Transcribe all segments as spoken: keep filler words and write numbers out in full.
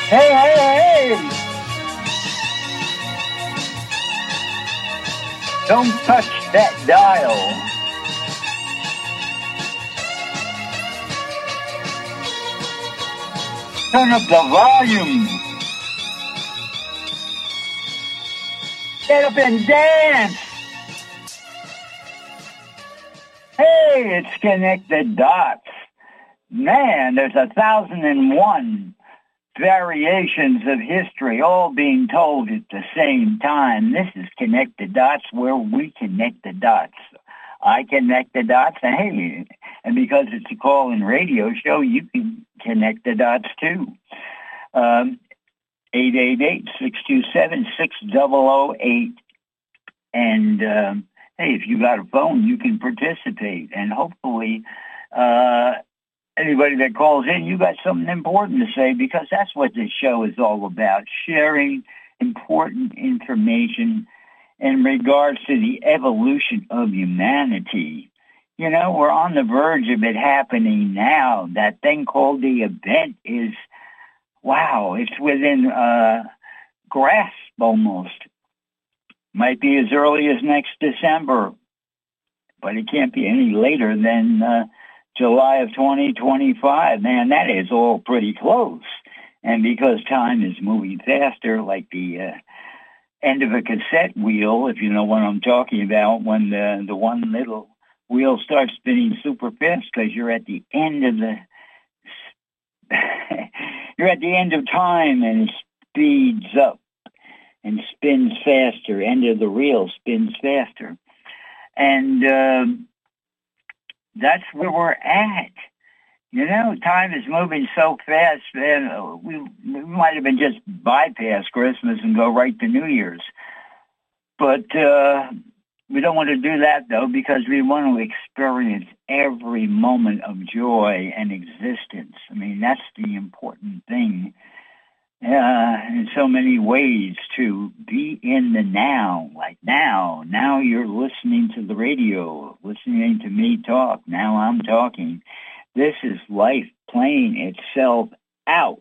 Hey, hey, hey! Don't touch that dial. Turn up the volume. Get up and dance. Hey, it's Connect the Dots. Man, there's a thousand and one variations of history all being told at the same time. This is Connect the Dots, where we connect the dots. I connect the dots, and hey, and because it's a call-in radio show, you can connect the dots too. Um, eight eight eight, six two seven, six zero zero eight. And um, hey, if you got a phone, you can participate. And hopefully, uh, anybody that calls in, you got something important to say, because that's what this show is all about, sharing important information in regards to the evolution of humanity. You know, we're on the verge of it happening now. That thing called the event is, wow, it's within uh, grasp almost. Might be as early as next December, but it can't be any later than uh, July of twenty twenty-five. Man, that is all pretty close. And because time is moving faster, like the uh, end of a cassette wheel, if you know what I'm talking about, when the, the one little wheel starts spinning super fast, because you're at the end of the you're at the end of time, and it speeds up and spins faster. End of the reel spins faster. And um, that's where we're at. You know, time is moving so fast, man. We, we might have been just bypass Christmas and go right to New Year's. But uh, we don't want to do that, though, because we want to experience every moment of joy and existence. I mean, that's the important thing. Uh, in so many ways, to be in the now, like now. Now you're listening to the radio, listening to me talk. Now I'm talking. This is life playing itself out.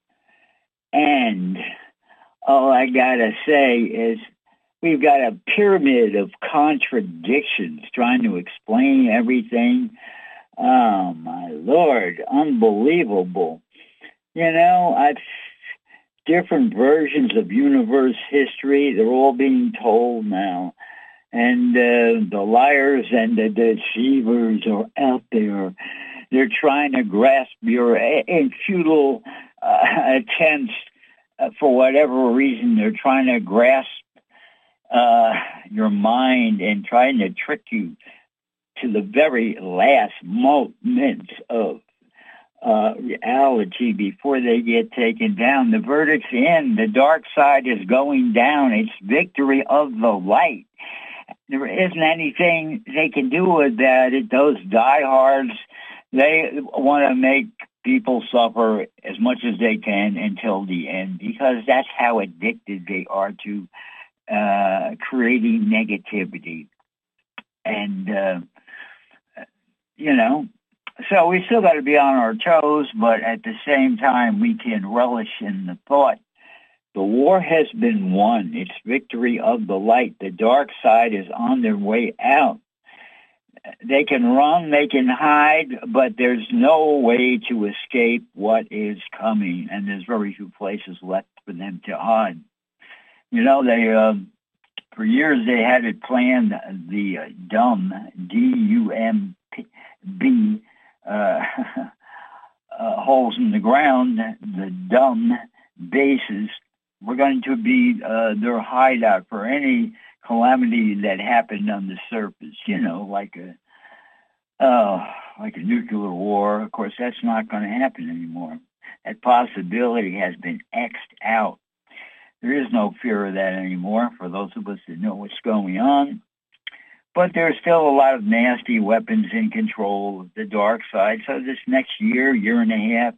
And all I gotta say is we've got a pyramid of contradictions trying to explain everything. Oh, my Lord, unbelievable. You know, I've different versions of universe history. They're all being told now. And uh, the liars and the deceivers are out there. They're trying to grasp your in futile uh, attempts uh, for whatever reason. They're trying to grasp uh, your mind and trying to trick you to the very last moments of Uh, reality before they get taken down. The verdict's in. The dark side is going down. It's victory of the light. There isn't anything they can do about it. Those diehards, they want to make people suffer as much as they can until the end, because that's how addicted they are to uh, creating negativity. And, uh, you know, so we still got to be on our toes, but at the same time, we can relish in the thought. The war has been won. It's victory of the light. The dark side is on their way out. They can run, they can hide, but there's no way to escape what is coming, and there's very few places left for them to hide. You know, they uh, for years they had it planned, the uh, dumb, D U M B, Uh, uh, holes in the ground, the dumb bases, were going to be uh, their hideout for any calamity that happened on the surface. You know, like a uh, like a nuclear war. Of course, that's not going to happen anymore. That possibility has been X'd out. There is no fear of that anymore for those of us that know what's going on. But there's still a lot of nasty weapons in control of the dark side. So this next year, year and a half,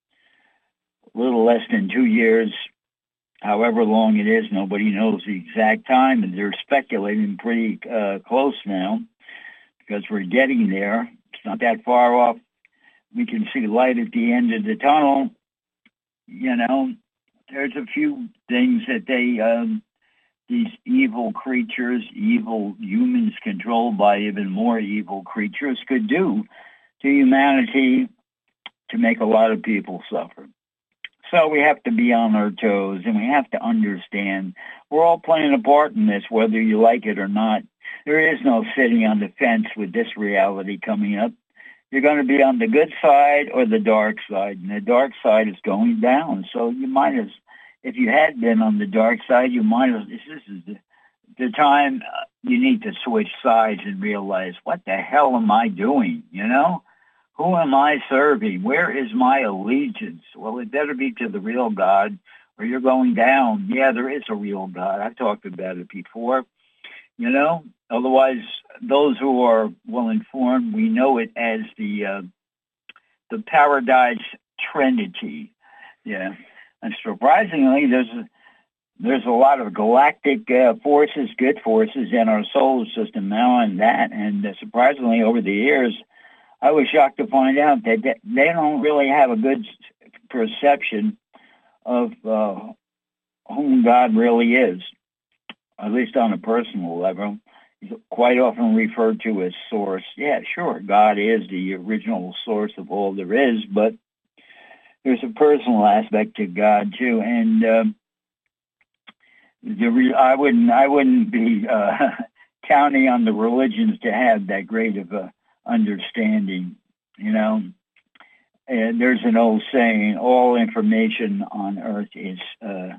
a little less than two years, however long it is, nobody knows the exact time. And they're speculating pretty uh, close now, because we're getting there. It's not that far off. We can see light at the end of the tunnel, you know. there's a few things that they, um, these evil creatures, evil humans controlled by even more evil creatures could do to humanity to make a lot of people suffer. So we have to be on our toes, and we have to understand we're all playing a part in this, whether you like it or not. There is no sitting on the fence with this reality coming up. You're going to be on the good side or the dark side, and the dark side is going down. So you might as, if you had been on the dark side, you might as, this is the, the time uh, you need to switch sides and realize, what the hell am I doing, you know? Who am I serving? Where is my allegiance? Well, it better be to the real God, or you're going down. Yeah, there is a real God. I've talked about it before. You know, otherwise, those who are well informed, we know it as the uh, the Paradise Trinity. Yeah, and surprisingly, there's a, there's a lot of galactic uh, forces, good forces in our solar system now, and that, and uh, surprisingly, over the years, I was shocked to find out that they don't really have a good perception of uh, whom God really is, at least on a personal level. He's quite often referred to as source. Yeah, sure, God is the original source of all there is, but there's a personal aspect to God too. And uh, the re- I wouldn't, I wouldn't be uh, counting on the religions to have that great of a understanding, you know. And there's an old saying: all information on earth is uh,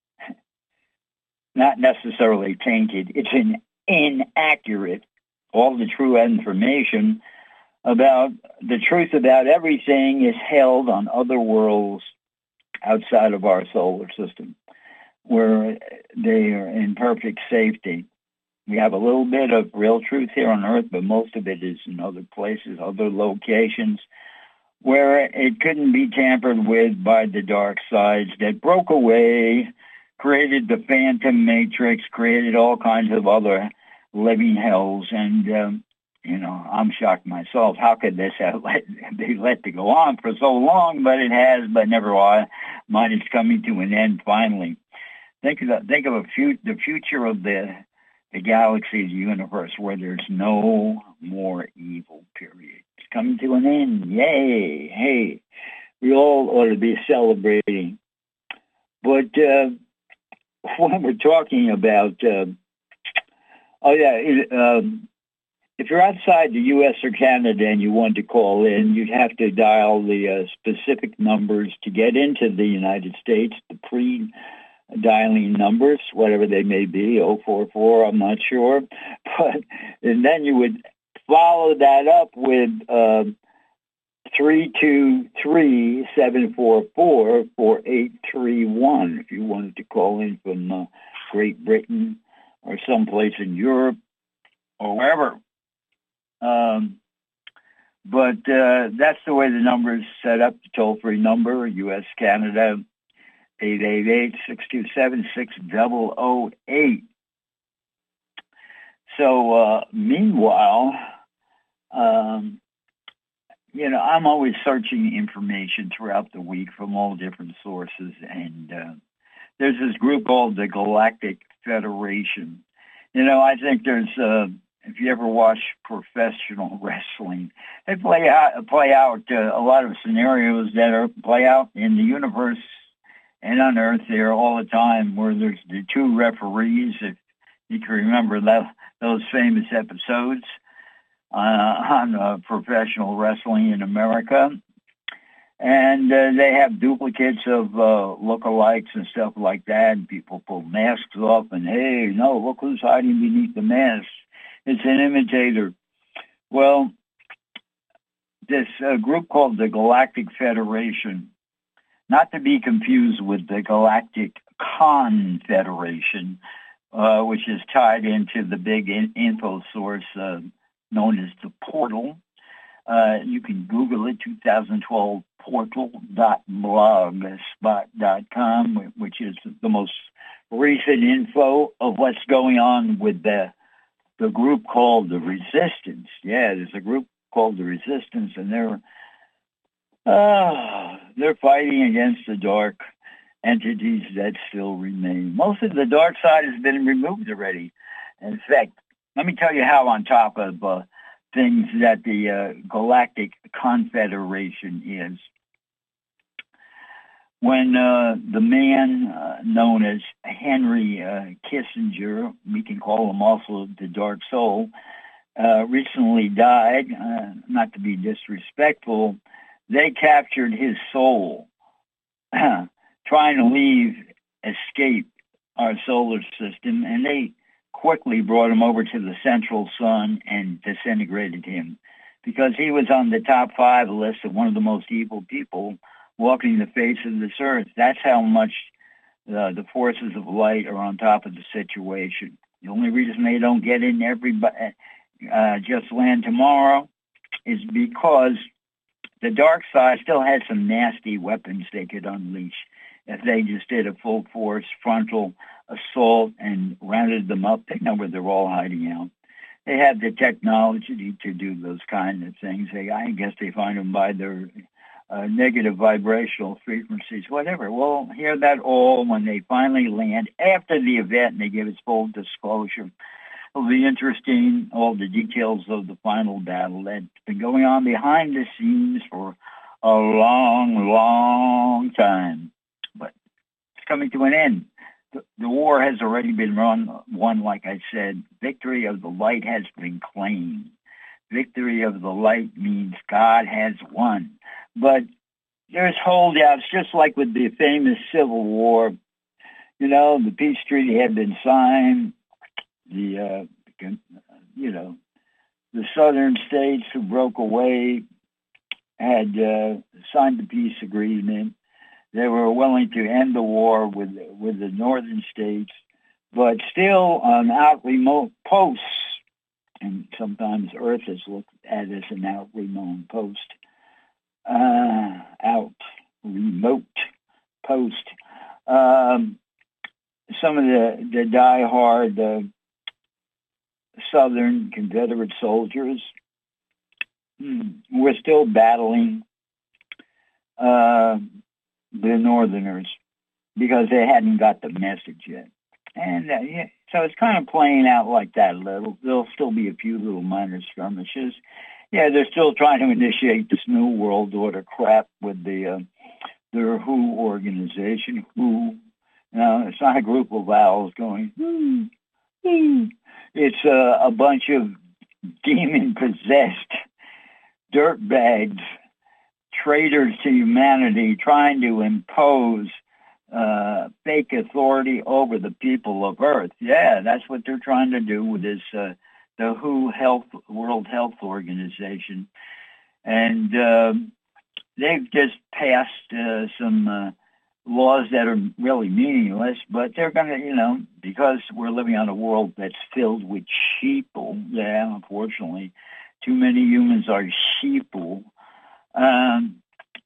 not necessarily tainted. It's an inaccurate. All the true information about the truth about everything is held on other worlds outside of our solar system, where they are in perfect safety. We have a little bit of real truth here on Earth, but most of it is in other places, other locations, where it couldn't be tampered with by the dark sides that broke away, created the Phantom Matrix, created all kinds of other living hells. And, um, you know, I'm shocked myself. How could this have let, be let to go on for so long? But it has, but never mind, it's coming to an end finally. Think of, the, think of a few, the future of the the galaxy, the universe, where there's no more evil, period. It's coming to an end. Yay. Hey, we all ought to be celebrating. But uh, when we're talking about, uh, oh, yeah, it, um, if you're outside the U S or Canada and you want to call in, you'd have to dial the uh, specific numbers to get into the United States, the pre dialing numbers, whatever they may be, oh four four, I'm not sure. But and then you would follow that up with uh, three two three, seven four four, four eight three one if you wanted to call in from uh, Great Britain or someplace in Europe or wherever. Um, but uh, that's the way the number is set up, the toll-free number, U S, Canada, eight eight eight, six two seven, six zero zero eight. So, uh, meanwhile, um, you know, I'm always searching information throughout the week from all different sources, and uh, there's this group called the Galactic Federation. You know, I think there's, uh, if you ever watch professional wrestling, they play out, play out uh, a lot of scenarios that are play out in the universe and on Earth there all the time, where there's the two referees, if you can remember that, those famous episodes uh, on uh, professional wrestling in America. And uh, they have duplicates of uh, lookalikes and stuff like that, and people pull masks off, and hey, no, look who's hiding beneath the mask. It's an imitator. Well, this uh, group called the Galactic Federation, not to be confused with the Galactic Confederation, uh, which is tied into the big in- info source uh, known as the Portal. Uh, you can Google it, two thousand twelve portal dot blogspot dot com, which is the most recent info of what's going on with the the group called the Resistance. Yeah, there's a group called the Resistance, and they're uh, they're fighting against the dark. entities that still remain. Most of the dark side has been removed already. In fact, let me tell you how on top of uh, things that the uh, Galactic Confederation is. When uh, the man uh, known as Henry uh, Kissinger, we can call him also the Dark Soul, uh, recently died, uh, not to be disrespectful, they captured his soul, trying to leave, escape our solar system, and they quickly brought him over to the central sun and disintegrated him because he was on the top five list of one of the most evil people walking the face of this earth. That's how much uh, the forces of light are on top of the situation. The only reason they don't get in everybody, uh, just land tomorrow is because the dark side still has some nasty weapons they could unleash if they just did a full force frontal assault and rounded them up. They know where they're all hiding out. They have the technology to do those kind of things. They, I guess they find them by their uh, negative vibrational frequencies, whatever. We'll hear that all when they finally land after the event and they give us full disclosure. It'll be interesting, all the details of the final battle that's been going on behind the scenes for a long, long time. But it's coming to an end. The, the war has already been run, won, like I said. Victory of the light has been claimed. Victory of the light means God has won. But there's holdouts, just like with the famous Civil War. You know, the peace treaty had been signed. The, uh, you know, the southern states who broke away had uh, signed the peace agreement. They were willing to end the war with with the northern states, but still on out remote posts, and sometimes Earth is looked at as an out remote post, uh, out remote post. Um, some of the, the die-hard uh, Southern Confederate soldiers hmm, were still battling uh, the Northerners because they hadn't got the message yet. And uh, yeah, so it's kind of playing out like that a little. There'll still be a few little minor skirmishes. Yeah, they're still trying to initiate this new world order crap with the uh, their W H O organization. W H O, no, it's not a group of owls going, hmm, hmm. It's uh, a bunch of demon-possessed dirtbags, traitors to humanity, trying to impose uh, fake authority over the people of Earth. Yeah, that's what they're trying to do with this, uh, the W H O Health, World Health Organization. And uh, they've just passed uh, some uh, laws that are really meaningless, but they're going to, you know, because we're living on a world that's filled with sheeple. Yeah, unfortunately, too many humans are sheeple. Um,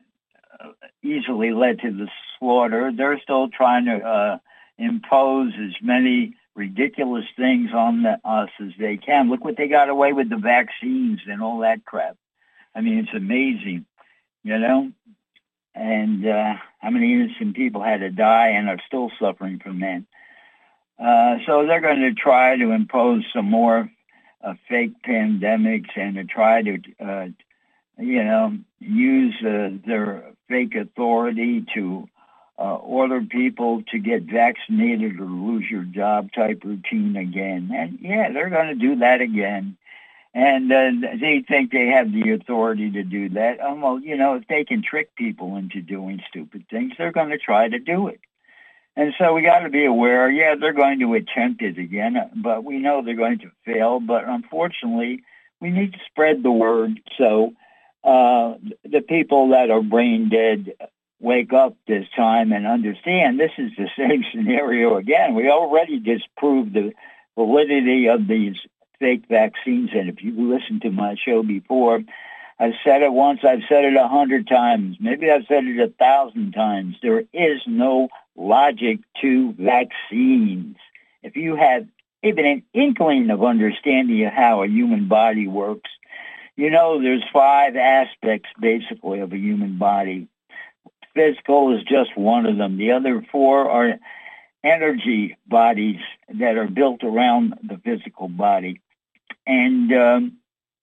easily led to the slaughter. They're still trying to uh, impose as many ridiculous things on the, us as they can. Look what they got away with the vaccines and all that crap. I mean, it's amazing, you know? And uh, how many innocent people had to die and are still suffering from that. Uh, so they're going to try to impose some more uh, fake pandemics and to try to, uh, you know, use uh, their fake authority to uh, order people to get vaccinated or lose your job type routine again. And yeah, they're going to do that again. And uh, they think they have the authority to do that. Um, well, you know, if they can trick people into doing stupid things, they're going to try to do it. And so we got to be aware, yeah, they're going to attempt it again, but we know they're going to fail. But unfortunately, we need to spread the word so uh, the people that are brain dead wake up this time and understand this is the same scenario again. We already disproved the validity of these fake vaccines, and if you listened to my show before, I've said it once, I've said it a hundred times, maybe I've said it a thousand times. There is no logic to vaccines. If you have even an inkling of understanding of how a human body works, you know there's five aspects basically of a human body. physical is just one of them. The other four are energy bodies that are built around the physical body. And, um,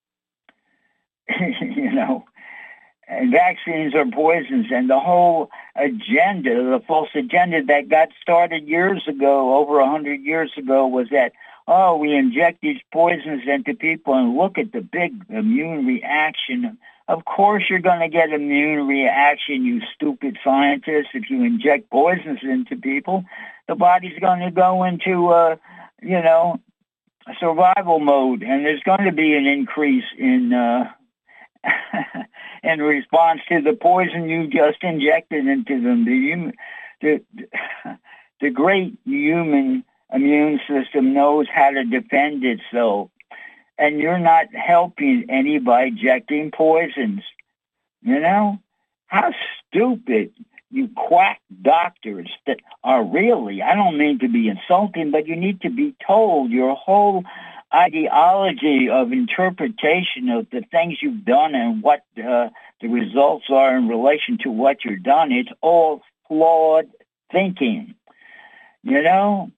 you know, and vaccines are poisons, and the whole agenda, the false agenda that got started years ago, over a hundred years ago, was that, oh, we inject these poisons into people and look at the big immune reaction. Of course you're going to get immune reaction, you stupid scientists. If you inject poisons into people, the body's going to go into, uh, you know, survival mode, and there's going to be an increase in uh, in response to the poison you just injected into them. The, human, the, the great human immune system knows how to defend itself, and you're not helping any by injecting poisons. You know? How stupid you quack doctors that are really, I don't mean to be insulting, but you need to be told your whole ideology of interpretation of the things you've done and what uh, the results are in relation to what you've done. It's all flawed thinking, you know?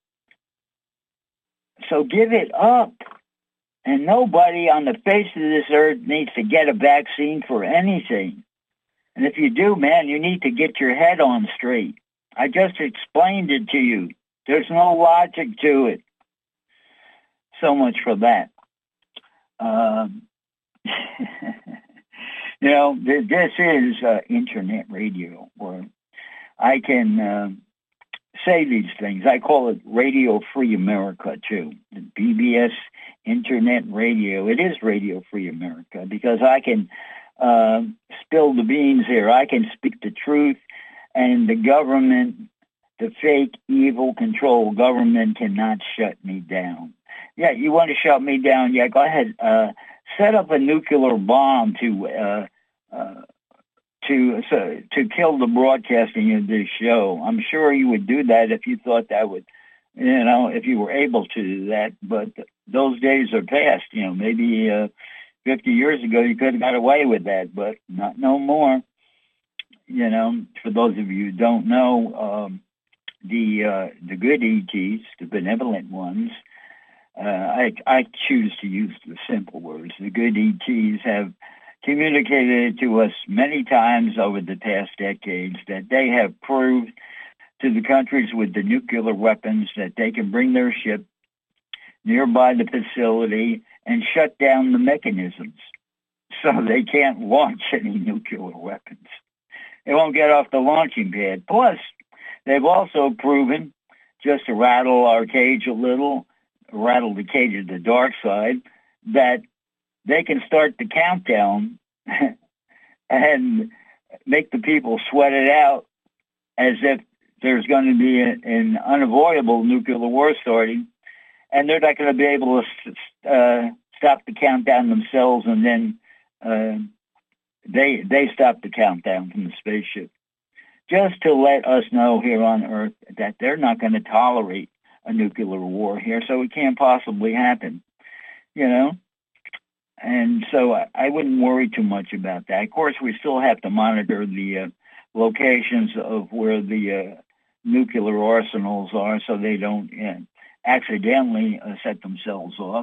So give it up. And nobody on the face of this earth needs to get a vaccine for anything. And if you do, man, you need to get your head on straight. I just explained it to you. There's no logic to it. So much for that. Um, you know, th- this is uh, internet radio, where I can uh, say these things. I call it Radio Free America, too. The B B S Internet Radio. It is Radio Free America because I can uh, spill the beans here. I can speak the truth, and the government, the fake, evil, control government cannot shut me down. Yeah, you want to shut me down? Yeah, go ahead. Uh, set up a nuclear bomb to uh, uh, to so, to kill the broadcasting of this show. I'm sure you would do that if you thought that would, you know, if you were able to do that. But those days are past. You know, maybe uh, fifty years ago you could have got away with that, but not no more. You know, for those of you who don't know, um, the uh, the good E Ts, the benevolent ones. Uh, I, I choose to use the simple words. The good E Ts have communicated to us many times over the past decades that they have proved to the countries with the nuclear weapons that they can bring their ship nearby the facility and shut down the mechanisms so they can't launch any nuclear weapons. They won't get off the launching pad. Plus, they've also proven, just to rattle our cage a little, rattle the cage of the dark side, that they can start the countdown and make the people sweat it out as if there's going to be a, an unavoidable nuclear war starting, and they're not going to be able to uh, stop the countdown themselves, and then uh, they they stop the countdown from the spaceship, just to let us know here on Earth that they're not going to tolerate a nuclear war here, so it can't possibly happen, you know? And so I, I wouldn't worry too much about that. Of course, we still have to monitor the uh, locations of where the uh, nuclear arsenals are so they don't uh, accidentally uh, set themselves off.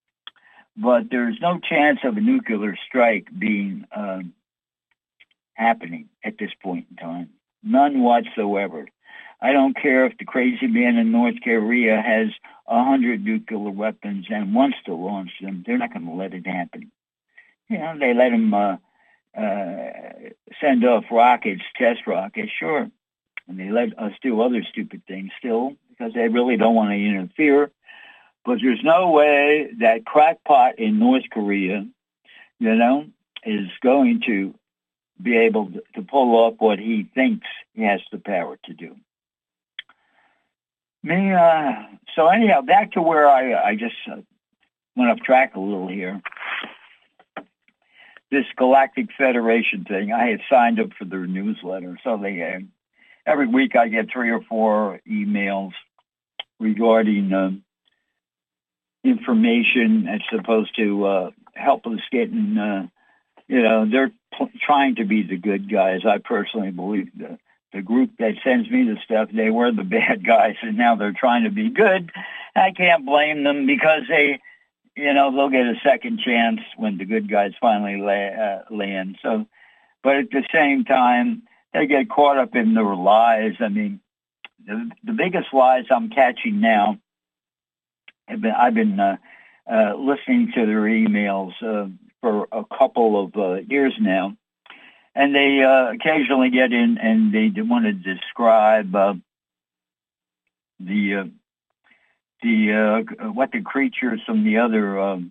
But there's no chance of a nuclear strike being uh, happening at this point in time. None whatsoever. I don't care if the crazy man in North Korea has a hundred nuclear weapons and wants to launch them. They're not going to let it happen. You know, they let him uh, uh, send off rockets, test rockets, sure. And they let us do other stupid things still because they really don't want to interfere. But there's no way that crackpot in North Korea, you know, is going to be able to, to pull off what he thinks he has the power to do. Me, uh, so anyhow, back to where I, I just uh, went off track a little here. This Galactic Federation thing, I had signed up for their newsletter. So they, uh, every week I get three or four emails regarding uh, information that's supposed to uh, help us get in uh, you know, they're p- trying to be the good guys. I personally believe the the group that sends me the stuff, they were the bad guys, and now they're trying to be good. I can't blame them because they, you know, they'll get a second chance when the good guys finally la- uh, land. So, but at the same time, they get caught up in their lies. I mean, the, the biggest lies I'm catching now, I've been, I've been uh, uh, listening to their emails uh, for a couple of uh, years now. And they uh, occasionally get in and they want to describe uh, the uh, the uh, what the creatures from the other um,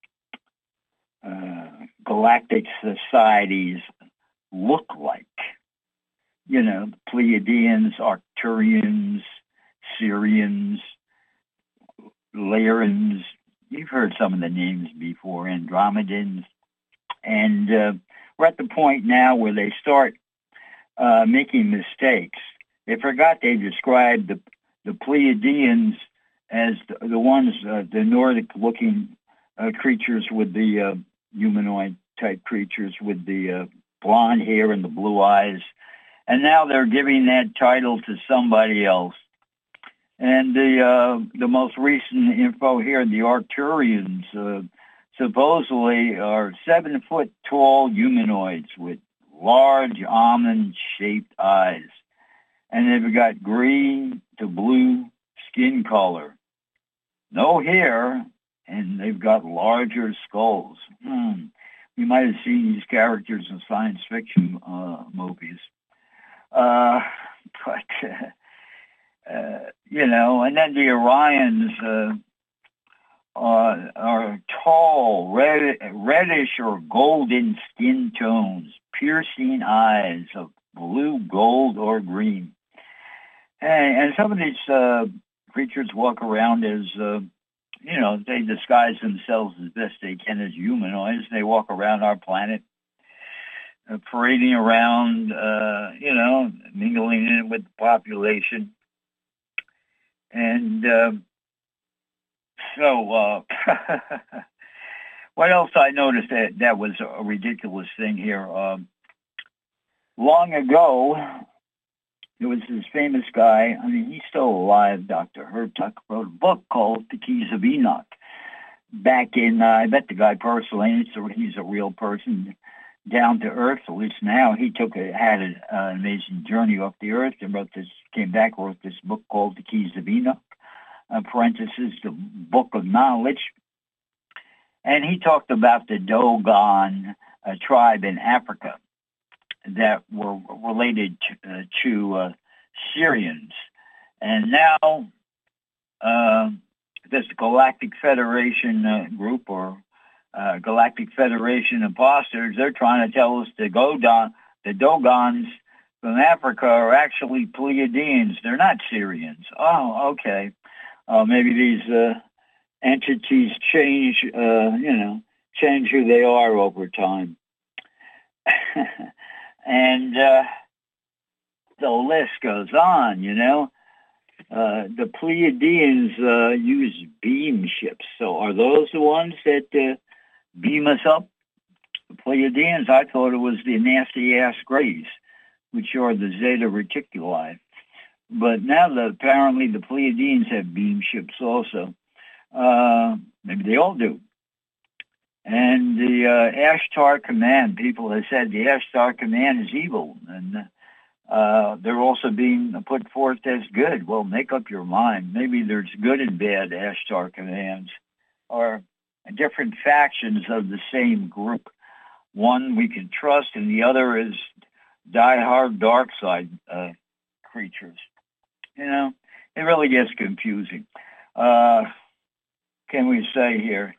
uh, galactic societies look like. You know, Pleiadians, Arcturians, Syrians, Lyrians. You've heard some of the names before, Andromedans. And uh, we're at the point now where they start uh, making mistakes. They forgot they described the, the Pleiadians as the, the ones, uh, the Nordic-looking uh, creatures with the uh, humanoid-type creatures with the uh, blonde hair and the blue eyes. And now they're giving that title to somebody else. And the uh, the most recent info here, the Arcturians, uh, supposedly are seven-foot-tall humanoids with large almond-shaped eyes. And they've got green to blue skin color. No hair, and they've got larger skulls. Hmm. We might have seen these characters in science fiction uh, movies. Uh, but, uh, uh, you know, and then the Orions uh, are, are tall, red, reddish or golden skin tones, piercing eyes of blue, gold, or green. And, and some of these uh, creatures walk around as, uh, you know, they disguise themselves as best they can as humanoids. They walk around our planet, uh, parading around, uh, you know, mingling in with the population. And uh, so, uh, what else I noticed that that was a ridiculous thing here? Um, long ago, there was this famous guy, I mean, he's still alive, Doctor Hertuck, wrote a book called The Keys of Enoch. Back in, uh, I bet the guy personally, he's a, he's a real person, down to earth, at least now. He took a, had a, uh, an amazing journey off the earth and wrote this, came back, wrote this book called The Keys of Enoch, uh, parenthesis, the Book of Knowledge. And he talked about the Dogon uh, tribe in Africa that were related to, uh, to uh, Syrians. And now uh, this Galactic Federation uh, group or uh, Galactic Federation imposters, they're trying to tell us the, Godon, the Dogons from Africa are actually Pleiadians. They're not Syrians. Oh, okay. Uh, maybe these uh, entities change, uh, you know, change who they are over time. And uh, the list goes on, you know. Uh, the Pleiadians uh, use beam ships. So are those the ones that uh, beam us up? The Pleiadians, I thought it was the nasty-ass Greys, which are the Zeta Reticuli. But now that apparently the Pleiadians have beam ships also. Uh, maybe they all do. And the uh, Ashtar Command, people have said the Ashtar Command is evil, and uh, they're also being put forth as good. Well, make up your mind. Maybe there's good and bad Ashtar Commands, or different factions of the same group. One we can trust, and the other is die-hard dark side uh, creatures. You know, it really gets confusing. Uh, can we say here?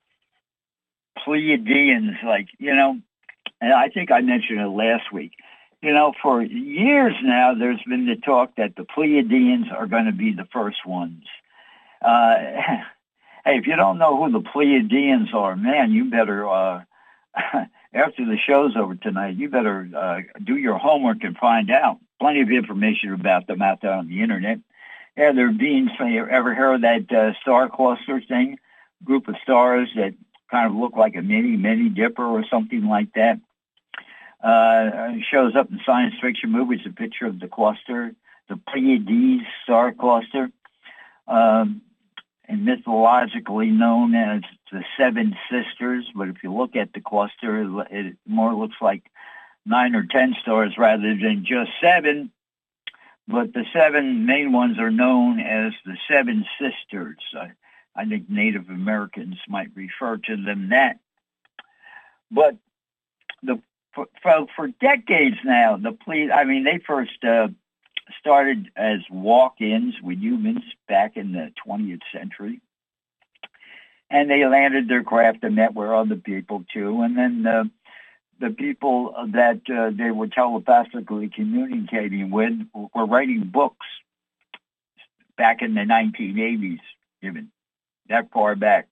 Pleiadians, like, you know, and I think I mentioned it last week, you know, for years now, there's been the talk that the Pleiadians are going to be the first ones. Uh, hey, if you don't know who the Pleiadians are, man, you better, uh, after the show's over tonight, you better uh, do your homework and find out. Plenty of information about them out there on the internet. Yeah, they're beings, you ever heard of that uh, star cluster thing? Group of stars that kind of look like a mini, mini dipper or something like that. Uh, it shows up in science fiction movies, a picture of the cluster, the Pleiades star cluster, um, and mythologically known as the Seven Sisters. But if you look at the cluster, it more looks like nine or ten stars rather than just seven. But the seven main ones are known as the Seven Sisters. I, I think Native Americans might refer to them that. But the for, for, for decades now, the Pleiades, I mean, they first uh, started as walk-ins with humans back in the twentieth century. And they landed their craft and met with other people, too. And then uh, the people that uh, they were telepathically communicating with were writing books back in the nineteen eighties, even that far back.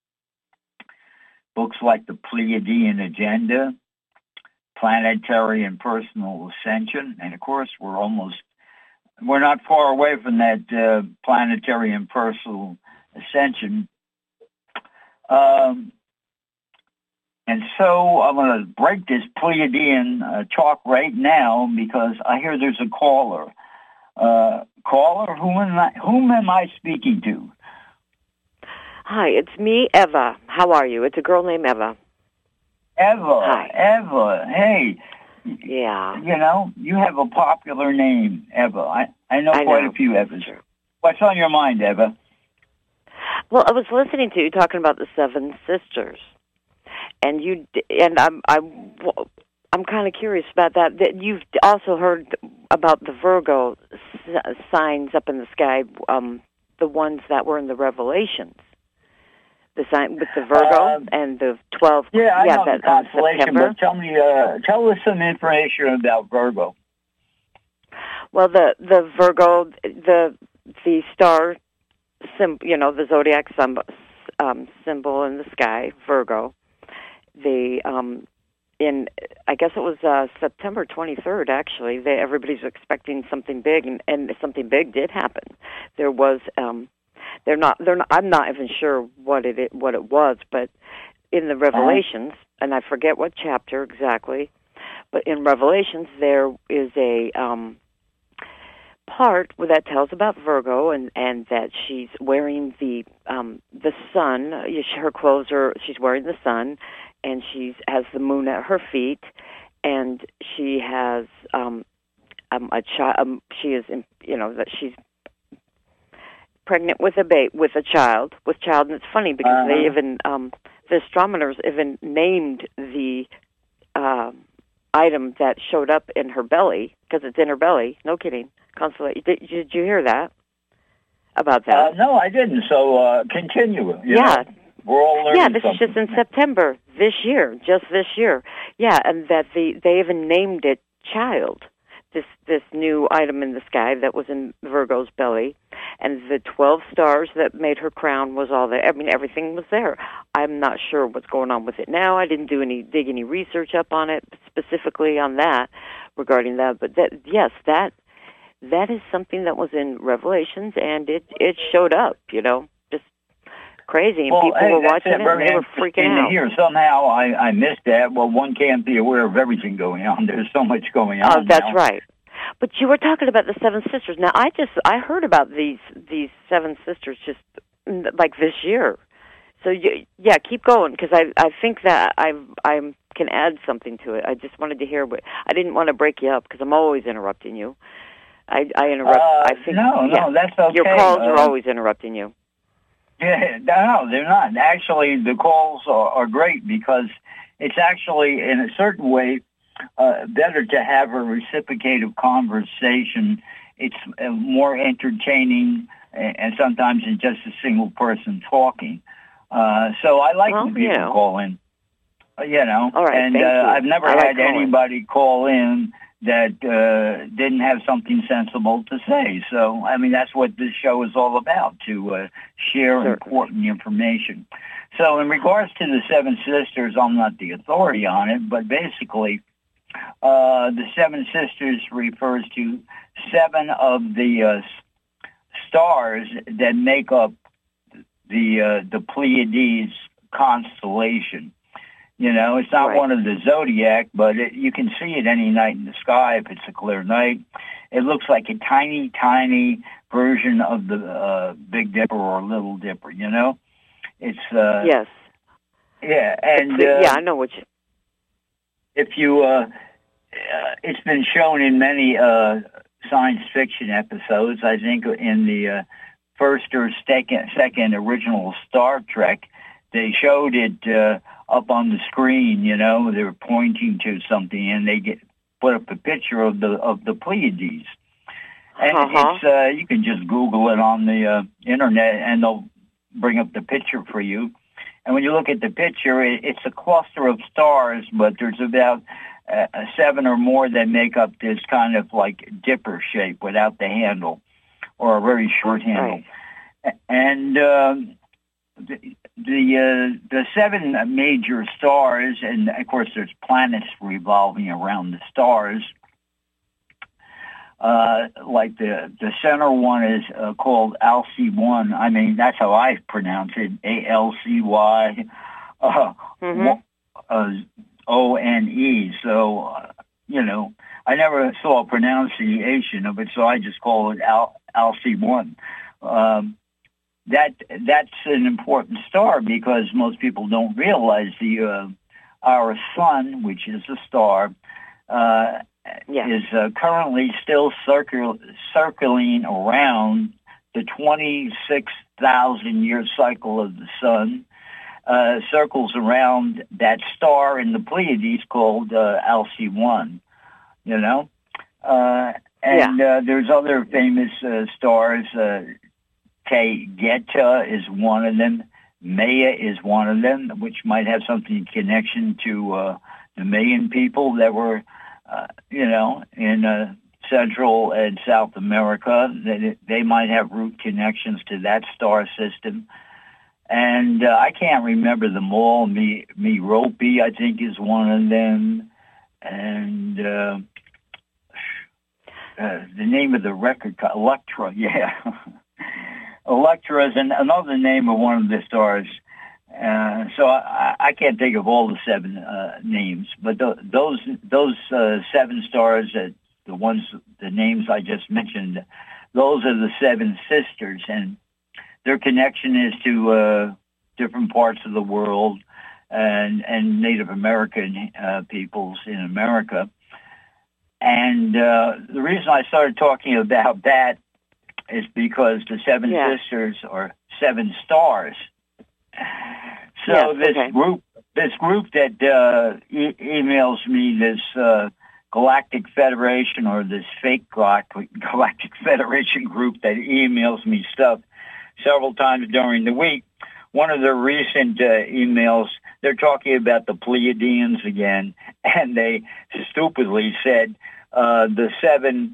Books like the Pleiadian Agenda, Planetary and Personal Ascension, and of course we're almost, we're not far away from that uh, Planetary and Personal Ascension. Um, and so I'm going to break this Pleiadian uh, talk right now because I hear there's a caller. Uh, caller, whom am I, whom am I speaking to? Hi, it's me, Eva. How are you? It's a girl named Eva. Eva. Hi. Eva. Hey. Yeah. You know, you have a popular name, Eva. I, I know I quite know. a few Evas. Sure. What's on your mind, Eva? Well, I was listening to you talking about the Seven Sisters, and you and I'm I'm I'm kind of curious about that. That you've also heard about the Virgo s- signs up in the sky, um, the ones that were in the Revelations. The sign with the Virgo Uh, and the twelve. Yeah, I yeah, know that the um, constellation, September. but tell me, uh, tell us some information about Virgo. Well, the the Virgo, the the star, sim, you know, the zodiac symbol, um, symbol in the sky, Virgo. The um, in I guess it was uh, September twenty-third. Actually, they, everybody's expecting something big, and, and something big did happen. There was. Um, They're not. They're not. I'm not even sure what it what it was, but in the Revelations, uh-huh. and I forget what chapter exactly, but in Revelations there is a um, part where that tells about Virgo and, and that she's wearing the um, the sun. Her clothes are. She's wearing the sun, and she's has the moon at her feet, and she has um, um, a child. Um, she is, you know, that she's pregnant with a ba- with a child, with child, and it's funny because uh-huh. they even um, the astronomers even named the uh, item that showed up in her belly because it's in her belly. No kidding, constellation. Did, did you hear that about that? Uh, no, I didn't. So uh, continue. You yeah, know, we're all learning yeah. This something. is just in September this year, just this year. Yeah, and that the they even named it child. This this new item in the sky that was in Virgo's belly, and the twelve stars that made her crown was all there. I mean, everything was there. I'm not sure what's going on with it now. I didn't do any dig any research up on it specifically on that regarding that. But that yes, that that is something that was in Revelations, and it it showed up. You know, just crazy, and well, people hey, were watching it, very and they were freaking out. Here somehow I, I missed that. Well, one can't be aware of everything going on. There's so much going on. Oh, that's now. right. But you were talking about the Seven Sisters. Now, I just I heard about these these Seven Sisters just like this year. So you, yeah, keep going because I I think that I I can add something to it. I just wanted to hear what I didn't want to break you up because I'm always interrupting you. I I interrupt. Uh, I think no, yeah, no, that's okay. Your calls uh, are always interrupting you. Yeah, no, they're not. Actually, the calls are, are great because it's actually in a certain way. Uh, better to have a reciprocative conversation. It's uh, more entertaining, and, and sometimes it's just a single person talking. Uh, so I like well, when people you know. call in. Uh, you know, All right, and thank uh, you. I've never I like had calling. anybody call in that uh, didn't have something sensible to say. So, I mean, that's what this show is all about, to uh, share Certainly. important information. So in regards to the Seven Sisters, I'm not the authority on it, but basically, Uh, the Seven Sisters refers to seven of the uh, stars that make up the uh, the Pleiades constellation. You know, it's not Right. one of the zodiac, but it, you can see it any night in the sky if it's a clear night. It looks like a tiny, tiny version of the uh, Big Dipper or Little Dipper, you know? It's, uh... Yes. Yeah, and... Uh, Uh, yeah, I know what you... If you, uh... uh it's been shown in many uh, science fiction episodes. I think in the uh, first or second, second original Star Trek, they showed it uh, up on the screen, you know? They were pointing to something, and they get... put up a picture of the of the Pleiades, and uh-huh. it's uh, you can just Google it on the uh, internet, and they'll bring up the picture for you. And when you look at the picture, it, it's a cluster of stars, but there's about uh, seven or more that make up this kind of like dipper shape without the handle, or a very short handle. Right. And um, the the, uh, the seven major stars, and of course there's planets revolving around the stars. Uh, like the the center one is uh, called Alcy one. I mean, that's how I pronounce it, A L C Y uh, mm-hmm. uh, O N E. So, uh, you know, I never saw a pronunciation of it, so I just call it Al- Alcy one. Um, that that's an important star because most people don't realize the uh, our sun, which is a star, uh, yeah. is uh, currently still circul- circling around the twenty-six thousand year cycle of the sun. Uh, circles around that star in the Pleiades called uh, Alcy one. You know, uh, and yeah. uh, there's other famous uh, stars. Uh, Taygeta is one of them. Maya is one of them, which might have something in connection to uh, the Mayan people that were, uh, you know, in uh, Central and South America. They, they might have root connections to that star system. And uh, I can't remember them all. Me, Merope, I think, is one of them. And uh, uh, the name of the record, Electra, yeah. Electra is an, another name of one of the stars. Uh, so I, I can't think of all the seven uh, names, but th- those those uh, seven stars, uh, the ones, the names I just mentioned, those are the seven sisters, and their connection is to uh, different parts of the world and and Native American uh, peoples in America. And uh, the reason I started talking about that is because the seven yeah. sisters are seven stars. So yes, this okay. group, this group that uh, e- emails me, this uh, Galactic Federation or this fake Galactic, Galactic Federation group that emails me stuff several times during the week. One of their recent uh, emails, they're talking about the Pleiadians again, and they stupidly said uh, the seven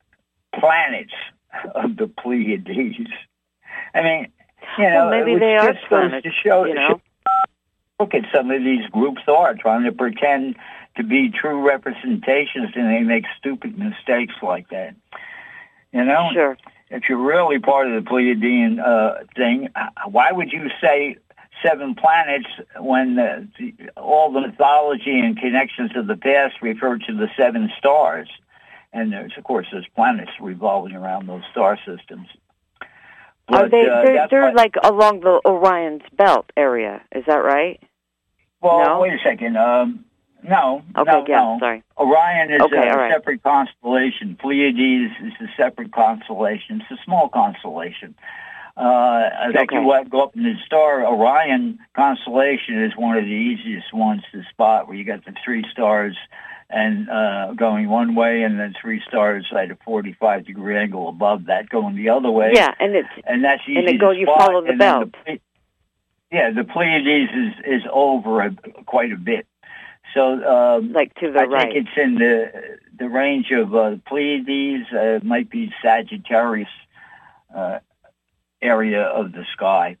planets of the Pleiades. I mean, you know, well, maybe they are planets, to show, you know. Look at some of these groups are trying to pretend to be true representations, and they make stupid mistakes like that. You know? Sure. If you're really part of the Pleiadian uh, thing, why would you say seven planets when the, the, all the mythology and connections of the past refer to the seven stars? And there's, of course, there's planets revolving around those star systems. But, Are they? uh, They're, they're what, like along the Orion's belt area. Is that right? Well, no? wait a second. Um, no, okay, no, yeah, no. Sorry. Orion is okay, a right. separate constellation. Pleiades is a separate constellation. It's a small constellation. Uh, in fact, okay. you go up in the star, Orion constellation is one of the easiest ones to spot, where you got the three stars and uh, going one way, and then three stars at a forty-five degree angle above that going the other way. Yeah, and it's and that's easy and it go, to you spot. follow the and belt. The, yeah, the Pleiades is is over a, quite a bit. So, um, like to the I right. think it's in the the range of uh, Pleiades. Uh, it might be Sagittarius uh, area of the sky.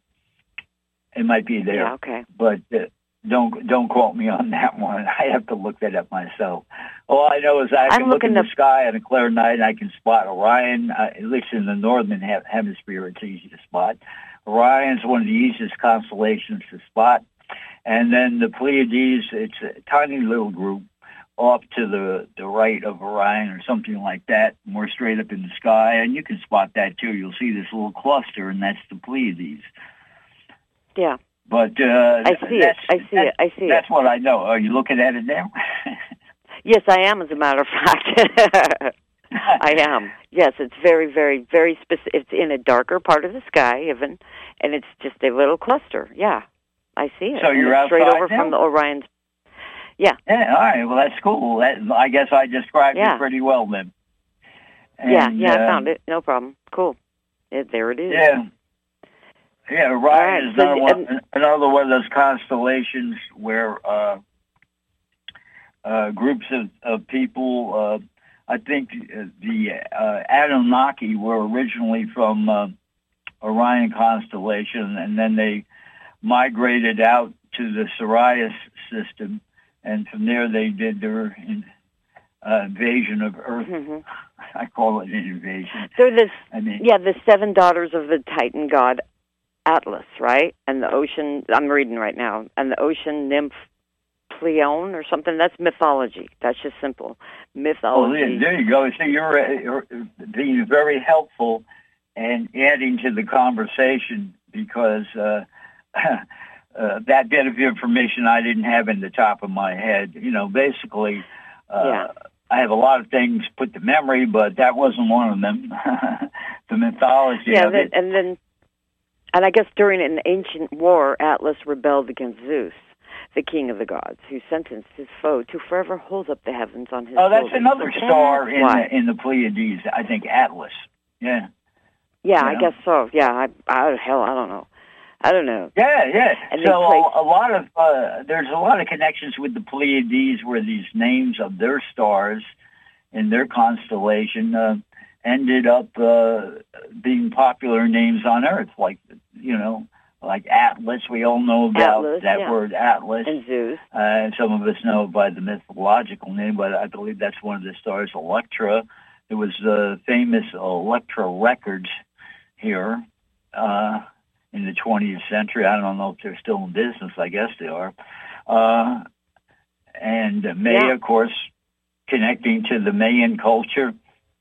It might be there. Yeah, okay. But uh, don't don't quote me on that one. I have to look that up myself. All I know is I I'm can look in the the sky on a clear night and I can spot Orion. Uh, at least in the northern hemisphere, it's easy to spot. Orion's one of the easiest constellations to spot. And then the Pleiades, it's a tiny little group off to the, the right of Orion or something like that, more straight up in the sky. And you can spot that too. You'll see this little cluster, and that's the Pleiades. Yeah. But uh, I see it. I see it. I see it. That's it. what I know. Are you looking at it now? Yes, I am, as a matter of fact. I am. Yes, it's very, very, very specific. It's in a darker part of the sky, even, and it's just a little cluster. Yeah, I see it. So and you're it's straight outside over now? from the Orion's. Yeah. Yeah. All right. Well, that's cool. That, I guess I described yeah. it pretty well then. And, yeah. Yeah. uh, I found it. No problem. Cool. It, there it is. Yeah. Yeah. Orion right, is so, another one, and, another one of those constellations where uh, uh, groups of, of people. Uh, I think the uh, Anunnaki were originally from uh, Orion constellation, and then they migrated out to the Sirius system, and from there they did their in, uh, invasion of Earth. Mm-hmm. I call it an invasion. So this, I mean, yeah, the seven daughters of the Titan god Atlas, right? And the ocean, I'm reading right now, and the ocean nymph Pleione or something. That's mythology. That's just simple mythology. Oh, yeah, there you go. So you're, uh, you're being very helpful and adding to the conversation, because uh, uh, that bit of information I didn't have in the top of my head. You know, basically, uh, yeah. I have a lot of things put to memory, but that wasn't one of them. The mythology yeah, of then, it. and then, and I guess during an ancient war, Atlas rebelled against Zeus, the king of the gods, who sentenced his foe to forever hold up the heavens on his Oh, that's shoulders. another So star that's in why. the, in the Pleiades. I think Atlas. Yeah. Yeah, You I know? guess so. Yeah, I, I hell, I don't know. I don't know. Yeah, yeah. And so they place- a, a lot of uh, there's a lot of connections with the Pleiades, where these names of their stars in their constellation uh, ended up uh, being popular names on Earth, like you know, like Atlas. We all know about Atlas, that yeah. word Atlas. And Zeus. Uh, and some of us know by the mythological name, but I believe that's one of the stars, Electra. There was the famous Electra Records here uh, in the twentieth century. I don't know if they're still in business. I guess they are. Uh, and Maya, Yeah. of course, connecting to the Mayan culture.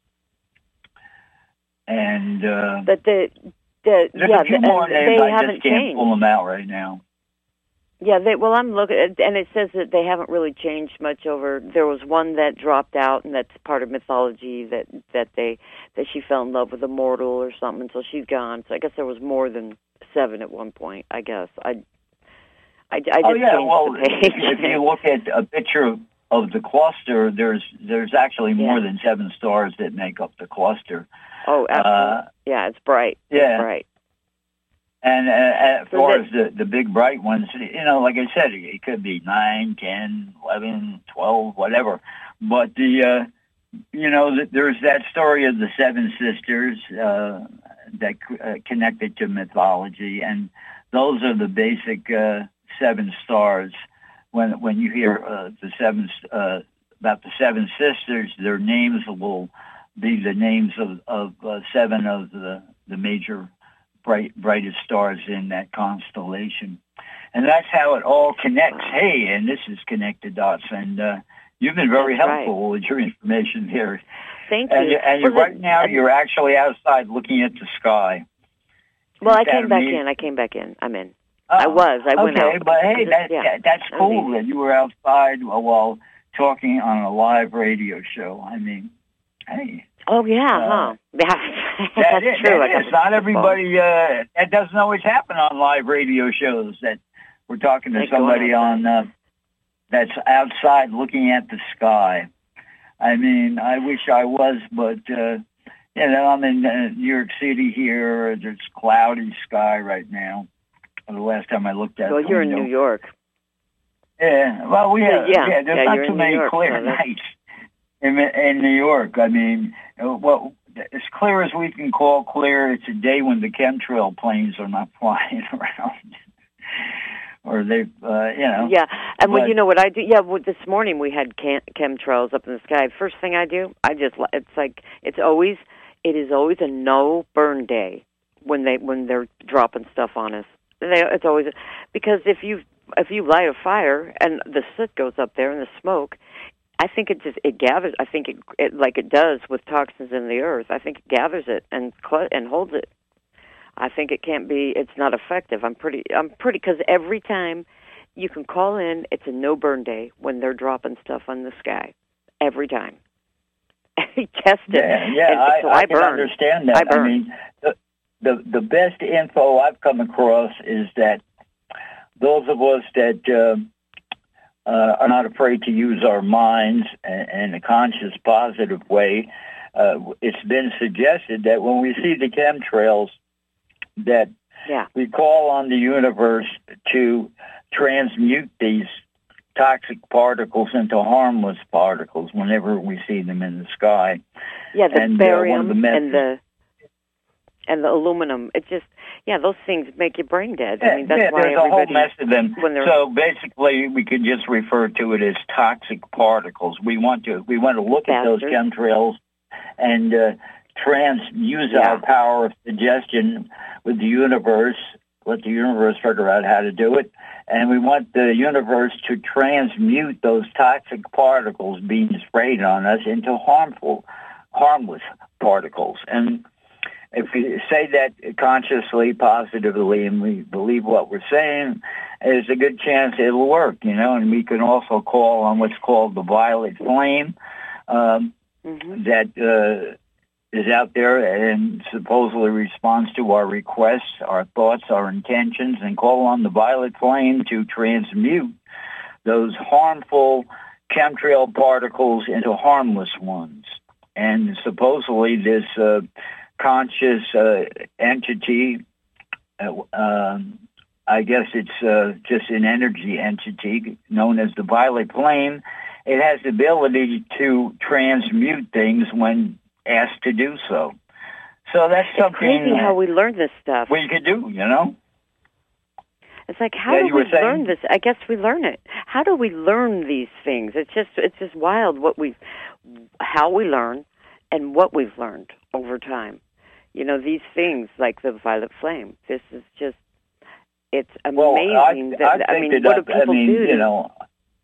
And uh, But the, the there's yeah, a few the, more and names. they I haven't just can't changed. pull them out right now. Yeah, they, well, I'm looking, at, and it says that they haven't really changed much over. There was one that dropped out, and that's part of mythology that that they that she fell in love with a mortal or something, so she's gone. So I guess there was more than seven at one point. I guess I, I, I just oh yeah, changed well, the page. if you look at a picture of, of the cluster, there's there's actually more Yeah. than seven stars that make up the cluster. oh, absolutely. Uh, yeah, it's bright. yeah. It's bright. And uh, as So far that- as the, the big bright ones, you know, like I said, it could be nine, ten, eleven, twelve, whatever. But the, uh, you know, th- there's that story of the seven sisters uh, that uh, connected to mythology, and those are the basic uh, seven stars. When when you hear uh, the seven uh, about the seven sisters, their names will be the names of of uh, seven of the the major bright brightest stars in that constellation, and that's how it all connects. Hey, and this is Connected Dots, and uh, you've been very That's helpful with your information here. Thank And, you. you, and Well, you're, right the- now, and- you're actually outside looking at the sky. Well, I Isn't that came back amazing? in. I came back in. I'm in. Oh, I was. I went okay, out. but hey, Just- that, yeah. that that's That was cool easy. that you were outside while talking on a live radio show. I mean, hey. Oh yeah, Uh, huh? Yeah, That that's is, true. that I got is. the Not phone. everybody, uh, that doesn't always happen on live radio shows, that we're talking to Like going somebody on outside. uh, that's outside looking at the sky. I mean, I wish I was, but, uh, you know, I'm in uh, New York City here. There's cloudy sky right now. The last time I looked at Well, the you're in window. New York. Yeah, well, we have, Yeah, yeah, there's yeah, not you're too in New many York, clear so that's- nights in, in New York. I mean, uh, well, as clear as we can call clear, it's a day when the chemtrail planes are not flying around. Or they, uh, you know. Yeah, and well, but- you know what I do? Yeah, well, this morning we had chem- chemtrails up in the sky. First thing I do, I just li- it's like it's always it is always a no burn day when they when they're dropping stuff on us. They, it's always because if you if you light a fire and the soot goes up there and the smoke, I think it just it gathers. I think it, it like it does with toxins in the earth. I think it gathers it and cl- and holds it. I think it can't be. It's not effective. I'm pretty. I'm pretty because every time you can call in, it's a no burn day when they're dropping stuff on the sky. Every time. Test it. Yeah, yeah, and, I, so I, I can burn. understand that. I burn. I mean, the, the the best info I've come across is that those of us that uh, uh, are not afraid to use our minds in, in a conscious, positive way, uh, it's been suggested that when we see the chemtrails, that yeah. we call on the universe to transmute these toxic particles into harmless particles whenever we see them in the sky. Yeah, the and, barium uh, one of the methods, and the and the aluminum. It just yeah, those things make your brain dead. Yeah, I mean, that's yeah, why there's a whole mess of them. When so basically, we could just refer to it as toxic particles. We want to we want to look bastards. at those chemtrails and uh, trans use yeah. our power of suggestion with the universe. Let the universe figure out how to do it. And we want the universe to transmute those toxic particles being sprayed on us into harmful, harmless particles. And if we say that consciously, positively, and we believe what we're saying, there's a good chance it'll work, you know. And we can also call on what's called the violet flame um, mm-hmm. that uh, is out there and supposedly responds to our requests, our thoughts, our intentions, and call on the violet flame to transmute those harmful chemtrail particles into harmless ones. And supposedly this uh, conscious uh, entity, uh, uh, I guess it's uh, just an energy entity known as the violet flame, it has the ability to transmute things when asked to do so. So that's it's something crazy how we learn this stuff. we could do, you know? It's like, how yeah, do we saying? learn this? I guess we learn it. How do we learn these things? It's just, it's just wild what we, how we learn and what we've learned over time. You know, these things like the violet flame. This is just, it's amazing. Well, I, that, I, I mean, it what up, do people I mean, do? You to, know,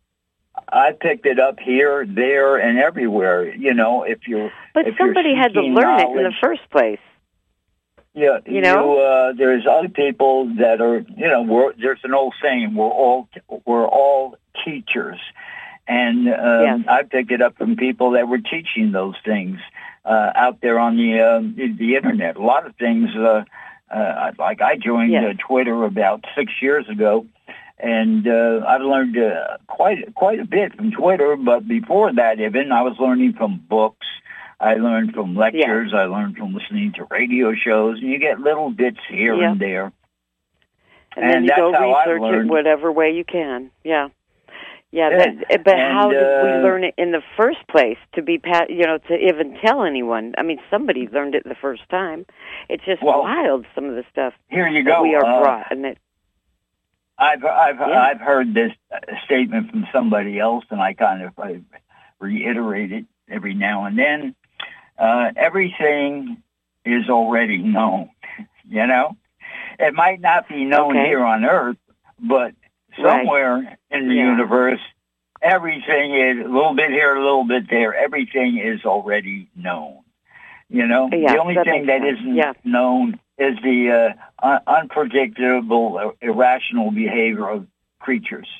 I picked it up here, there, and everywhere. You know, if you're but if somebody you're had to learn knowledge, it in the first place. Yeah, you know, you, uh, there's other people that are, you know, we're, there's an old saying: we're all we're all teachers, and um, yes. I picked it up from people that were teaching those things uh, out there on the, uh, the the internet. A lot of things, uh, uh, like I joined yes. uh, Twitter about six years ago. And uh, I've learned uh, quite quite a bit from Twitter, but before that even, I was learning from books. I learned from lectures. Yeah. I learned from listening to radio shows. And you get little bits here yeah. and there. And, and then you that's go how research I learned. it whatever way you can. Yeah. Yeah, yeah. But, but and, how did uh, we learn it in the first place to be, you know, to even tell anyone? I mean, somebody learned it the first time. It's just well, wild, some of the stuff here you that go. we are uh, brought. And it, I've I've yeah. I've heard this statement from somebody else, and I kind of I reiterate it every now and then. Uh, everything is already known. You know, it might not be known okay. here on Earth, but somewhere right. in the yeah. universe, everything is a little bit here, a little bit there. Everything is already known. You know, yeah, the only that thing that sense. isn't yeah. known is the uh, un- unpredictable, irrational behavior of creatures.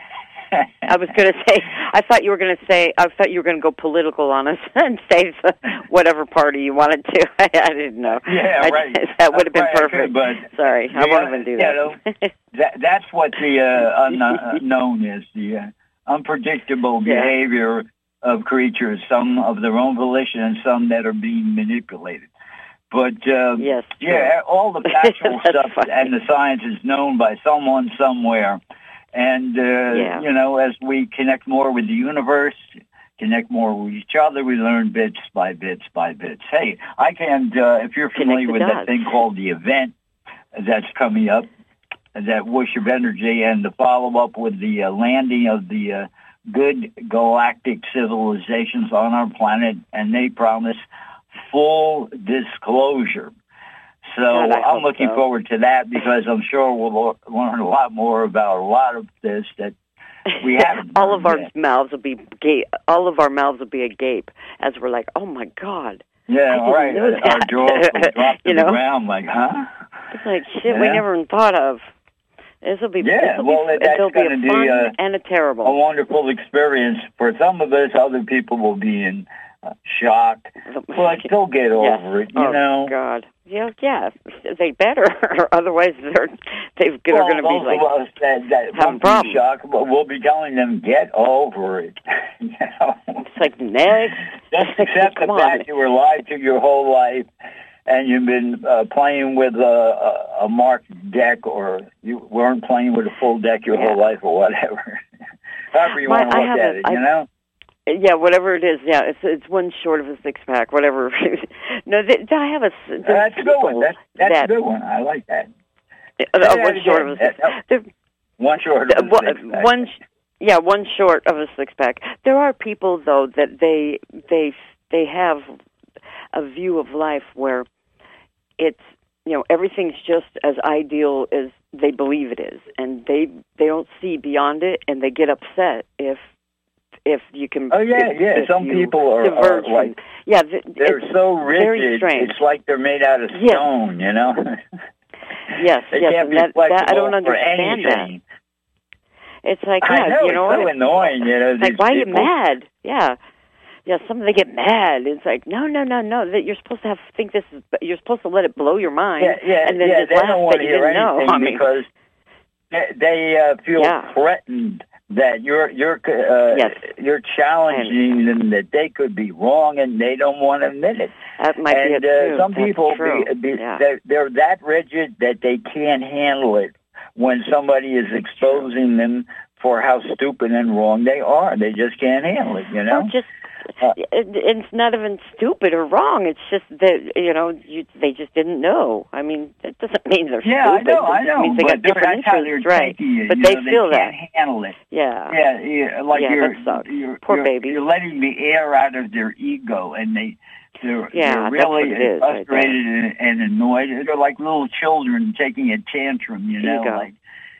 I was going to say, I thought you were going to say, I thought you were going to go political on us and say whatever party you wanted to. I, I didn't know. Yeah, I, right. That would have been right, perfect. But Sorry, I won't even do that. Know, that. That's what the uh, unknown is, the uh, unpredictable yeah. behavior of creatures, some of their own volition and some that are being manipulated. But, uh, yes, yeah, all the actual stuff funny. and the science is known by someone somewhere. And, uh, yeah. you know, as we connect more with the universe, connect more with each other, we learn bits by bits by bits. Hey, I can't, uh, if you're familiar with dots. that thing called the event that's coming up, that Whoosh of Energy, and the follow-up with the uh, landing of the uh, good galactic civilizations on our planet, and they promise full disclosure. So God, I I'm hope looking so. forward to that because I'm sure we'll learn a lot more about a lot of this that we haven't. all of our yet. mouths will be gape. All of our mouths will be agape as we're like, "Oh my God!" Yeah, I right. didn't know Our that. jaws will drop to You the know? ground like, huh? It's like shit we Yeah. never even thought of. This will be Yeah, this'll well, be, that's it'll be gonna a be, fun uh, and a A terrible. wonderful experience for some of us. Other people will be in uh, shock, but they'll get Yes. over it. You oh know. God, yeah, yeah. They better, otherwise they're they're, they're Well, going to be those like of us that, that having won't be problems. shocked, but we'll be telling them, get over it. you know? It's like next. Just accept the Come on. fact you were lied to your whole life, and you've been uh, playing with a, a, a marked deck, or you weren't playing with a full deck your Yeah. whole life, or whatever. However you My- want to I look have at a- it, I- you know? Yeah, whatever it is. Yeah, it's it's one short of a six pack. Whatever. no, th- I have a. there's That's a good one. people That's, that's that, a good one. I like that. Uh, Say that one short of a again. six. That- There, One short of a one, six-pack. one sh- yeah, one short of a six pack. There are people though that they they they have a view of life where it's, you know, everything's just as ideal as they believe it is, and they they don't see beyond it, and they get upset if if you can. Oh, yeah, if, yeah. if Some you people are, are diverge from- like, yeah, th- they're it's so very rigid, strange. it's like they're made out of Yes. stone, you know? Yes, they yes, can't and be that, flexible that I don't for understand that. anything. It's like, yeah, I know, you know it's so what? annoying, you know, It's like, these why are you people. mad? Yeah. Yeah, some they get mad. It's like, no, no, no, no. That you're supposed to have think this is. You're supposed to let it blow your mind, Yeah, yeah, and then yeah, just they laugh don't want that to you hear didn't know. anything I mean, because they, they uh, feel Yeah. threatened that you're you're uh, Yes. you're challenging them, that they could be wrong, and they don't want to admit it. that might and be it uh, too. some That's people, true. be, be, yeah. they're, they're that rigid that they can't handle it when somebody is exposing them for how stupid and wrong they are. They just can't handle it, you know? Or just, Uh, it, it's not even stupid or wrong. It's just that, you know, you, they just didn't know. I mean, it doesn't mean they're Yeah, I stupid. know, It I just know, means they but got different that's how they're interests, right? taking it. But you they know, feel they can't that. handle it. Yeah. Yeah, yeah, like Yeah, you're, that sucks. you're, Poor you're, baby. you're letting the air out of their ego, and they, they're, Yeah, they're that's really what it is right frustrated and, and annoyed. They're like little children taking a tantrum, you know, Ego. like,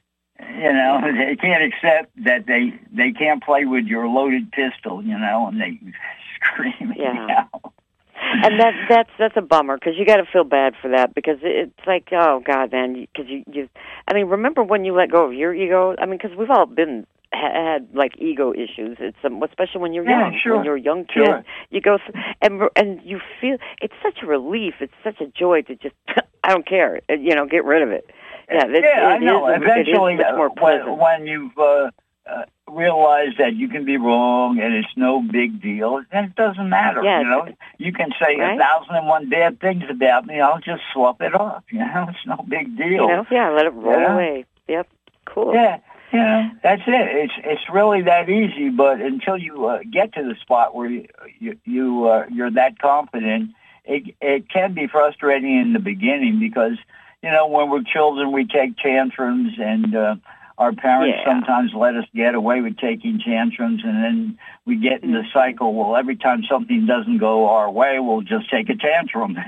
you know, they can't accept that they, they can't play with your loaded pistol, you know, and they scream Yeah. out. And that that's that's a bummer because you got to feel bad for that because it's like, oh God, man, because you, you I mean, remember when you let go of your ego? I mean, because we've all been ha- had like ego issues. It's um, especially when you're Yeah, young. sure. When you're a young kid, Sure. you go th- and and you feel it's such a relief. It's such a joy to just I don't care, uh, you know, get rid of it. Yeah, it, yeah, it I know. Is, Eventually, it is much more uh, when, pleasant. when you've uh, uh, realized that you can be wrong and it's no big deal, then it doesn't matter. Yeah, you know, you can say right? a thousand and one bad things about me. I'll just slough it off. You know, it's no big deal. You know, yeah, let it roll Yeah. away. Yep, cool. Yeah, you know, that's it. It's it's really that easy. But until you uh, get to the spot where you you, you uh, you're that confident, it it can be frustrating in the beginning because you know when we're children we take tantrums and uh, our parents Yeah. sometimes let us get away with taking tantrums, and then we get in the cycle. Well, every time something doesn't go our way, we'll just take a tantrum.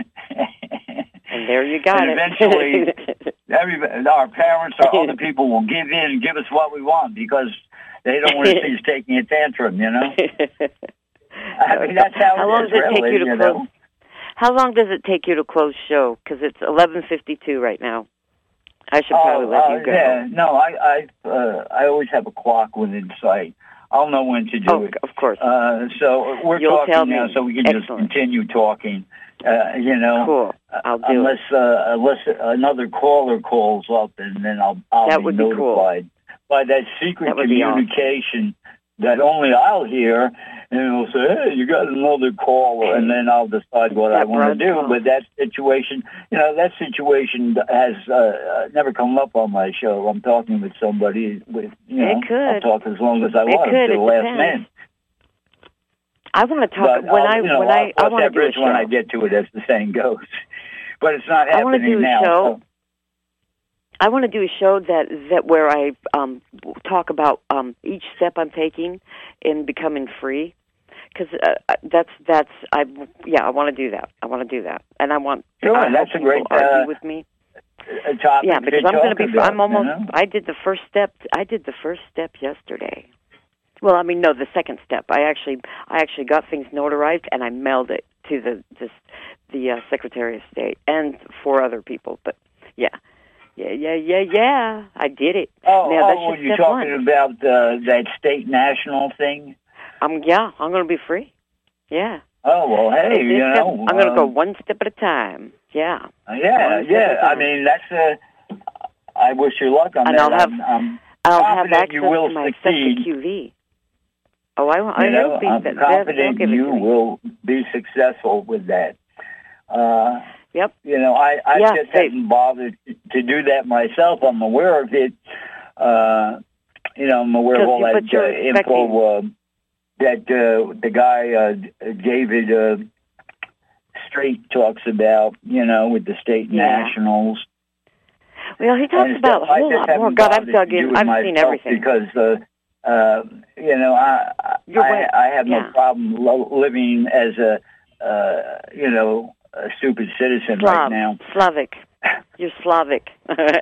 And there you got and it. eventually, every, our parents or other people will give in and give us what we want because they don't want to see us taking a tantrum, you know? I mean, that's how, how it long is, does it really, take you to you close? know? How long does it take you to close show? Because it's eleven fifty-two right now. I should probably Oh, let uh, you go. yeah, no, I I, uh, I always have a clock within sight. I'll know when to do Oh, it. of course. Uh, so we're You'll tell talking now, me. so we can just Excellent. continue talking. Uh, you know, Cool. I'll do unless uh, unless another caller calls up, and then I'll I'll That be would be cool. notified by that secret That would be awesome. communication that only I'll hear, and it'll say, "Hey, you got another caller," and then I'll decide what I That want to broad do. call. But that situation, you know, that situation has uh, uh, never come up on my show. I'm talking with somebody with, you know, It could. I'll talk as long as I It want could. to the It last depends. minute. I want to talk But when I'll, I you know, when I'll I I cross want to that do a bridge when I show. get to it, as the saying goes. But it's not I wanna happening do a now. show. So. I want to do a show that that where I um talk about um each step I'm taking in becoming free, because uh, that's that's I yeah I want to do that. I want to do that, and I want sure, I that's a great argue uh, with me. A topic yeah, because to I'm going to be. About, I'm almost. You know? I did the first step. I did the first step yesterday. Well, I mean, no, the second step. I actually, I actually got things notarized and I mailed it to the just the uh, Secretary of State and four other people. But yeah, yeah, yeah, yeah, yeah. I did it. Oh, now, oh, were you talking one. about uh, that state national thing? Um, yeah, I'm going to be free. Yeah. Oh well, hey, you step, know, I'm going to um, go one step at a time. Yeah. Yeah, yeah. I mean, that's a. I wish you luck on and that. I'll have, I'm, I'm I'll have access you will to my succeed. Q V. Oh, I, I you know, will be. I'm that, confident give you will be successful with that. Uh, yep. You know, I, I yeah, just they, haven't bothered to do that myself. I'm aware of it. Uh, you know, I'm aware of all that uh, info uh, that uh, the guy, uh, David uh, Straight, talks about, you know, with the state yeah. nationals. Well, he talks and about a whole lot more. God, I've dug in. I've seen everything. Because, uh, uh, you know, I I, I have yeah. no problem lo- living as a, uh, you know, a stupid citizen Slav, right now. Slavic. You're Slavic.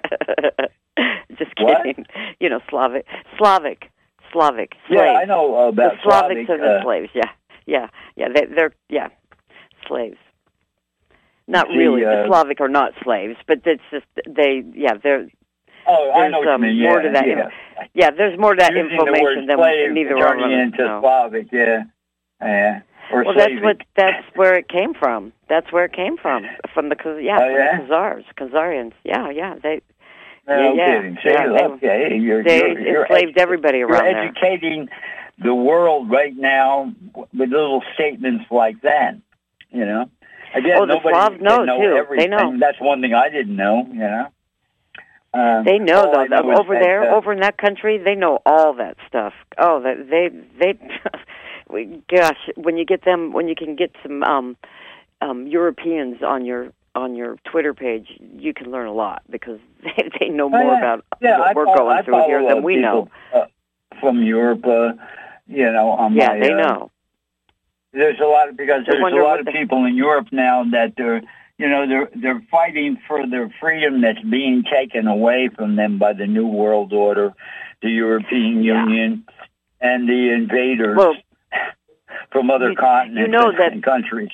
Just kidding. What? You know, Slavic. Slavic. Slavic. Slaves. Yeah, I know about the Slavics Slavic, are the uh, slaves. Yeah, yeah, yeah. They, they're yeah, slaves. Not see, really. Uh, the Slavic are not slaves, but it's just they. Yeah, they're. Oh, I know um, what you mean. More yeah, to that. yeah. Yeah, there's more to that Using information the word slave than neither turning one of into know. Slavic. Yeah, yeah. Or well, Slavic. that's what. That's where it came from. That's where it came from. From the yeah, oh, yeah? from the Khazars, Khazarians. Yeah, yeah. They. No yeah, kidding. yeah. See, yeah, okay, they, you're, they you're, you're enslaved edu- everybody around You're there. educating the world right now with little statements like that. You know. Again, oh, the nobody Slavs know, know too. Everything. They know. That's one thing I didn't know. You know. Um, they know though. know over that, there, uh, over in that country, they know all that stuff. Oh, that they they. we, gosh, when you get them, when you can get some um, um, Europeans on your on your Twitter page, you can learn a lot because they, they know more oh, yeah. about yeah, what I we're follow, going I through follow, here than uh, we people, know. Uh, from Europe, uh, you know, on yeah, my, they uh, know. There's a lot of because there's a lot of the... people in Europe now that they're, you know, they're they're fighting for their freedom that's being taken away from them by the New World Order, the European yeah. Union, and the invaders well, from other you, continents you know that and countries.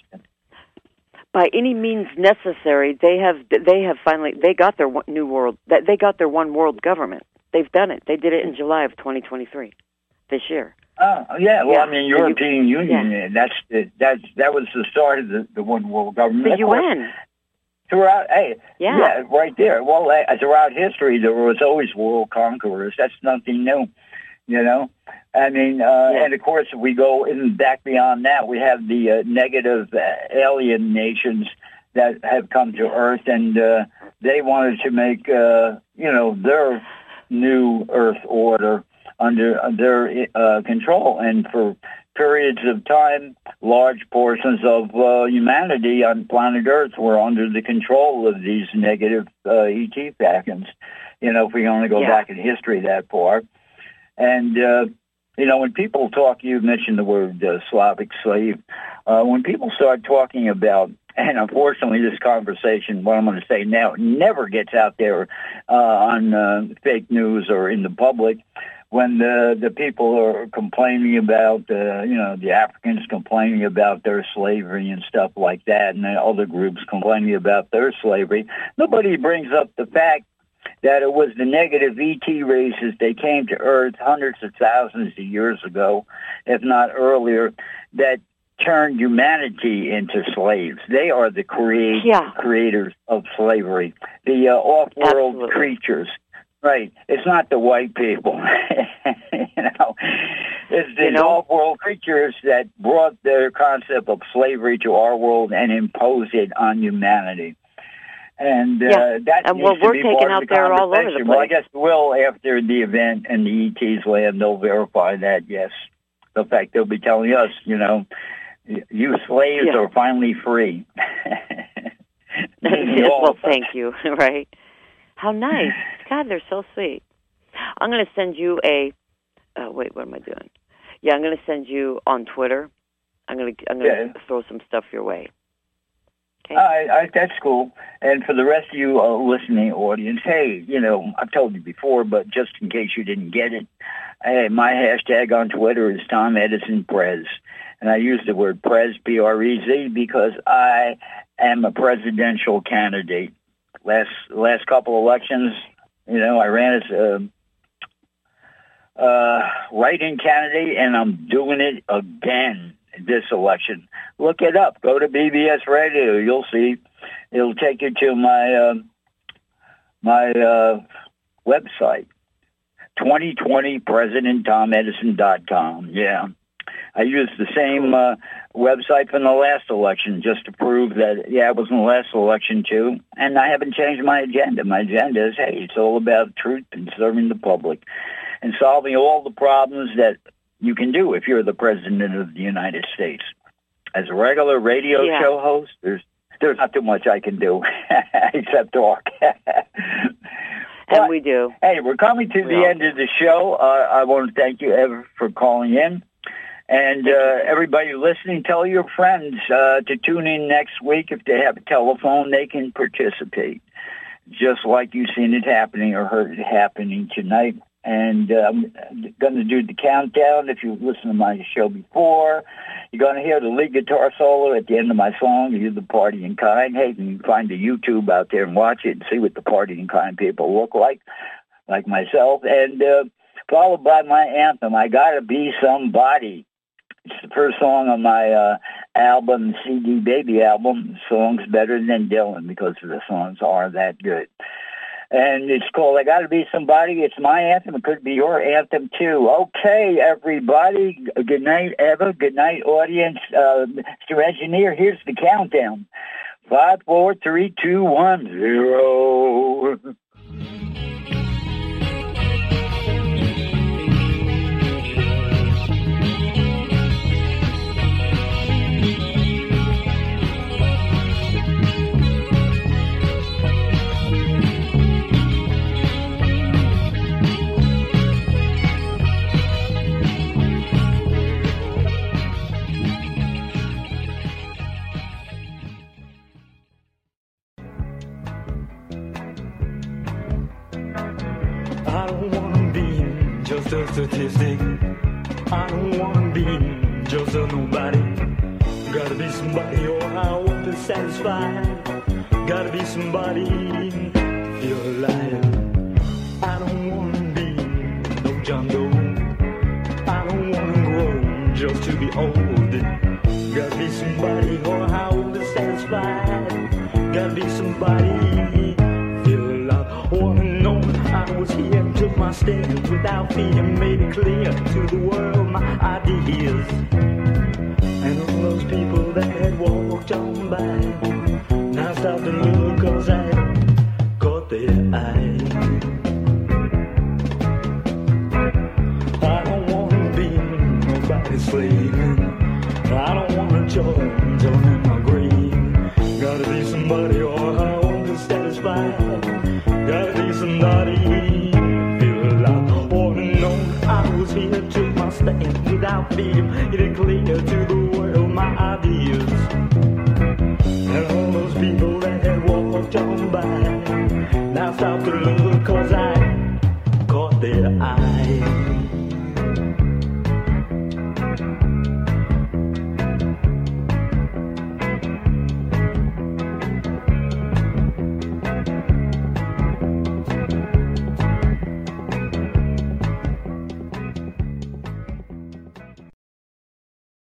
By any means necessary, they have they have finally they got their one, new world that they got their one world government. They've done it. They did it in July of twenty twenty-three, this year. Oh yeah, well yeah. I mean European you, Union. Yeah. That's the, that's that was the start of the, the one world government. The of U N. Course, throughout, hey, yeah. yeah, right there. Well, uh, throughout history, there was always world conquerors. That's nothing new, you know. I mean, uh, yeah. and of course, if we go in back beyond that, we have the uh, negative uh, alien nations that have come to Earth, and uh, they wanted to make, uh, you know, their new Earth order under their uh, control. And for periods of time, large portions of uh, humanity on planet Earth were under the control of these negative uh, E T factions. You know, if we only go yeah. back in history that far. And, uh, you know, when people talk, you mentioned the word uh, Slavic slave. Uh, when people start talking about, and unfortunately this conversation, what I'm going to say now, never gets out there uh, on uh, fake news or in the public, when the, the people are complaining about, uh, you know, the Africans complaining about their slavery and stuff like that, and the other groups complaining about their slavery, nobody brings up the fact that it was the negative E T races that came to Earth hundreds of thousands of years ago, if not earlier, that turned humanity into slaves. They are the create, yeah. creators of slavery, the uh, off-world Absolutely. creatures. Right. It's not the white people. you know, it's these you know? off-world creatures that brought their concept of slavery to our world and imposed it on humanity. And uh, yeah. that and needs well, to we're be taking part out of the there all over the conversation. place. Well, I guess we'll, after the event and the E Ts land, they'll verify that, yes. In fact, they'll be telling us, you know, you slaves yeah. are finally free. Well, thank you, right? How nice. God, they're so sweet. I'm going to send you a, uh, wait, what am I doing? Yeah, I'm going to send you on Twitter I'm gonna I'm gonna Yeah. throw some stuff your way. Okay. I, I, that's cool. And for the rest of you uh, listening audience, hey, you know, I've told you before, but just in case you didn't get it, hey, my hashtag on Twitter is Tom Edison Prez. And I use the word Prez, P R E Z, because I am a presidential candidate. Last last couple elections, you know, I ran as a uh, write-in candidate, and I'm doing it again this election. Look it up. Go to B B S Radio. You'll see. It'll take you to my uh, my uh, website, twenty twenty president tom edison dot com. Yeah. I used the same uh, website from the last election just to prove that, yeah, I was in the last election too. And I haven't changed my agenda. My agenda is, hey, it's all about truth and serving the public and solving all the problems that you can do if you're the president of the United States. As a regular radio yeah. show host, there's there's not too much I can do except talk. And but, we do. Hey, we're coming to we the all end of the show. Uh, I want to thank you, Ever, for calling in. And uh, everybody listening, tell your friends uh, to tune in next week. If they have a telephone, they can participate, just like you've seen it happening or heard it happening tonight. And uh, I'm going to do the countdown. If you've listened to my show before, you're going to hear the lead guitar solo at the end of my song, You're the Party in Kind. Hey, you can find the YouTube out there and watch it and see what the Party in Kind people look like, like myself. And uh, followed by my anthem, I Gotta Be Somebody. It's the first song on my uh, album, C D Baby album. The song's better than Dylan because the songs are that good. And it's called I Gotta Be Somebody. It's my anthem. It could be your anthem, too. Okay, everybody. Good night, Eva. Good night, audience. Uh, Mister Engineer, here's the countdown. Five, four, three, two, one, zero. I don't wanna be just a statistic. I don't wanna be just a nobody. Gotta be somebody or I won't be satisfied. Gotta be somebody to feel alive. I don't wanna be no John Doe. I don't wanna grow just to be old. Gotta be somebody or I won't be satisfied. Gotta be somebody feel alive. Wanna know I was here, took my stand without fear, made it clear to the world my ideas. And all those people that had walked on by, now stop to look cause I caught their eye. I don't wanna be nobody's slave. I don't wanna join, join in my grave. Gotta be somebody or I won't be satisfied. Gotta be somebody feel alive. Wanna know I was here, took my stand without fear, made it clear to the world my ideas. And all those people that had walked on by, now stop to look